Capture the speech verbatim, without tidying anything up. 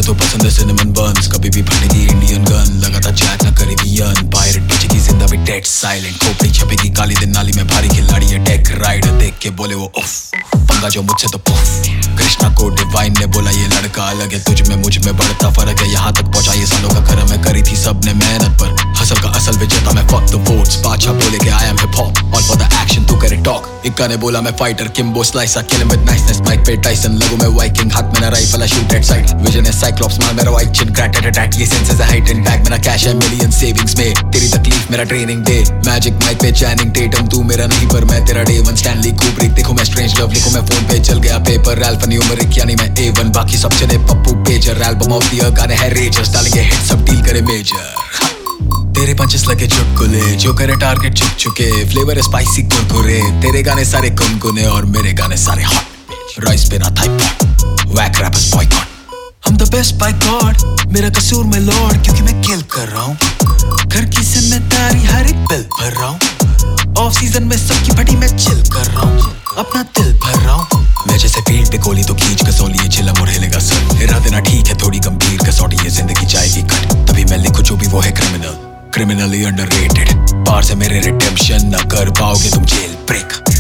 तो पसंद है सिनेमन बंस, कभी भी फटेगी इंडियन गन, लगातार जैक ना करेबियन, पायरेट बचेगी जिंदा भी डेड साइलेंट, खोपड़ी छपेगी काली दिन नाली में भारी खिलाड़ी है टेक राइडर, देख के बोले वो उफ, पंगा जो मुझसे तो पुफ, कृष्णा को डिवाइन ने बोला ये लड़का अलग है, तुझ में मुझ में बढ़ता फर्क है, यहाँ तक पहुंचा ये सालों का कर्म है, करी थी सबने मेहनत पर, हसल का असल विजेता मैं, fuck the votes, बादशाह बोले के I am hip hop, all for the action, तू करे talk, इक्का ने बोला मैं fighter, Kimbo slicer, kill him with niceness, mike पे टाइसन, लगू मैं वाइकिंग, हाथ में ना rifle, I shoot at sight, vision है साइक्लॉप्स, मार मेरा white chin, great eight eight, ये सेंसेस है हाइट एंड बैग, मेरा कैश है मिलियन सेविंग्स में, तेरी तकलीफ मेरा ट्रेनिंग डे, मैजिक माइक पे चैनिंग टेटम, तू मेरा नहीं पर मैं तेरा डे वन, स्टैनली कुब्रिक, देखो मैं स्ट्रेंज लव, लिखो मैं फोन पे चल गया पेपर, एल्फा न्यूमेरिक यानी मैं ए वन, बाकी सब चले Pappu pager, album of the year गाने हैं रेजर्स, डालेंगे हिट सब डील करे मेजर, तेरे पंचेस लगे चुटकुले, जो करे टारगेट चुक चुके, फ्लेवर है स्पाइसी कुरकुरे, तेरे गाने सारे गुनगुने और मेरे गाने सारे हॉट, राइस पे ना Thai pot, wack rappers boycott, हम द बेस्ट बाय गॉड, मेरा कसूर मैं लॉर्ड, क्योंकि मैं किल कर रहा हूँ, घर की जिम्मेदारी हर एक बिल भर रहा हूँ, ऑफ सीजन में सबकी फटी मैं चिल कर रहा हूँ, अपना दिल भर रहा हूँ, मैं जैसे फील्ड पे गोली तो खींच कसौली ये चिल्ला मुड़ हिलेगा सर, इरा देना ठीक है थोड़ी गंभीर कसौटी ये जिंदगी जाएगी कट, तभी मैं लिखूं जो भी वो है क्रिमिनल, क्रिमिनली अंडररेटेड, पार से मेरे रिडेम्पशन न कर पाओगे तुम जेल ब्रेक।